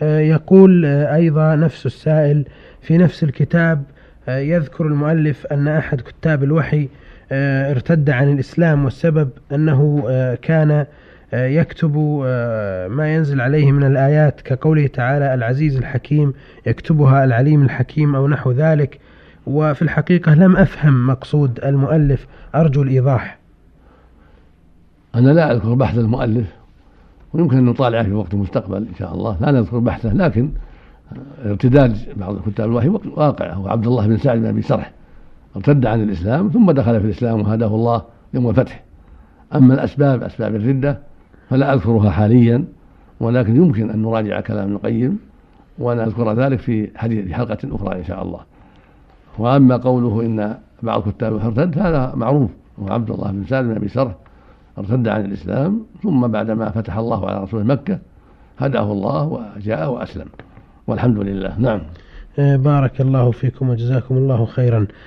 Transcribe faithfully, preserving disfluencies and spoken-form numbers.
يقول أيضا نفس السائل في نفس الكتاب يذكر المؤلف أن أحد كتاب الوحي ارتد عن الإسلام، والسبب أنه كان يكتب ما ينزل عليه من الآيات كقوله تعالى العزيز الحكيم يكتبها العليم الحكيم أو نحو ذلك. وفي الحقيقة لم أفهم مقصود المؤلف، أرجو الإيضاح. أنا لا أذكر بحث المؤلف، ويمكن أن نطالعه في وقت مستقبل إن شاء الله، لا نذكر بحثه، لكن ارتداد بعض كتاب الوحي واقع. هو عبد الله بن سعد بن أبي سرح ارتد عن الإسلام ثم دخل في الإسلام وهداه الله يوم الفتح. أما الأسباب أسباب الردة فلا أذكرها حاليا، ولكن يمكن أن نراجع كلام ابن القيم ونذكر ذلك في حديث حلقة أخرى إن شاء الله. وأما قوله إن بعض كتاب ارتد هذا معروف، وعبد الله بن سعد بن أبي سرح ارتد عن الإسلام ثم بعدما فتح الله على رسول مكة هداه الله وجاء وأسلم والحمد لله. نعم. بارك الله فيكم وجزاكم الله خيرا.